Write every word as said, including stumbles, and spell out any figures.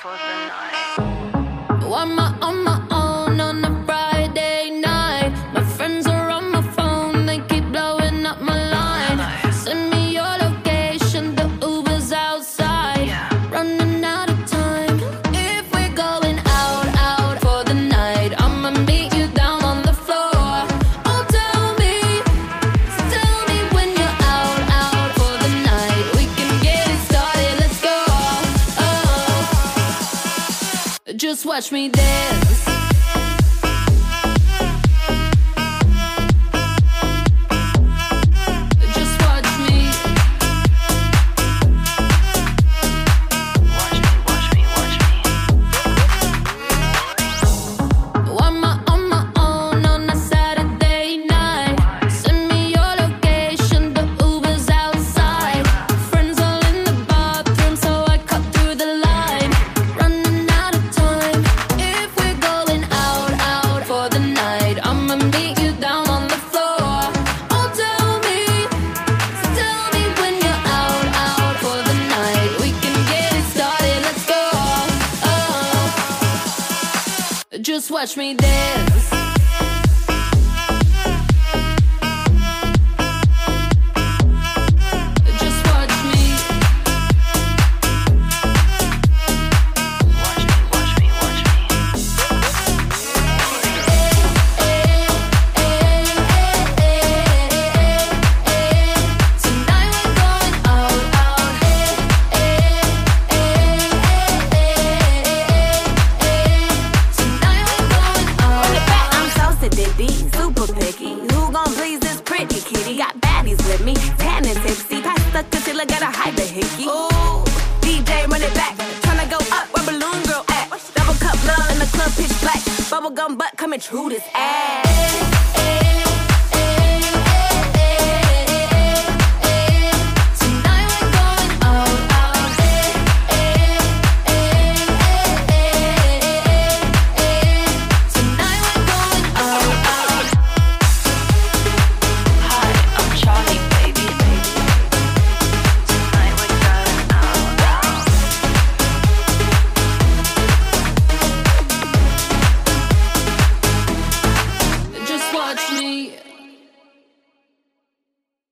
for the night. Why am I on my own on a Friday night? My friends are on my phone, they keep blowing up my line. Send me your location, the Uber's outside. Running out of time. If we're going out, out for the night, I'ma meet you down on the floor. Oh, tell me, tell me when you're out, out for the night. We can get it started, let's go. Oh, just watch me dance. Just watch me. Watch me, watch me, watch me. Why am I on my own on a Saturday night? Send me your location, the Uber's outside. Friends all in the bathroom, so I cut through the line. Running out of time. If we're going out, out for the night, I'ma meet you down on the floor. Oh, tell me, tell me when you're out, out for the night. We can get it started, let's go. Oh, just watch me dance. Just watch me. Watch me, watch me, watch me. Tonight we're going out, out. Tonight we're going out, out. I'm so sedity, super picky. Who gon' please this pretty kitty? Got baddies with me, tan and tipsy. Pass the concealer, gotta hide the hickey. Ooh, D J run it back. Tryna go up where Balloon Girl at. Double cup love in the club, pitch black. Bubblegum butt coming true this ass.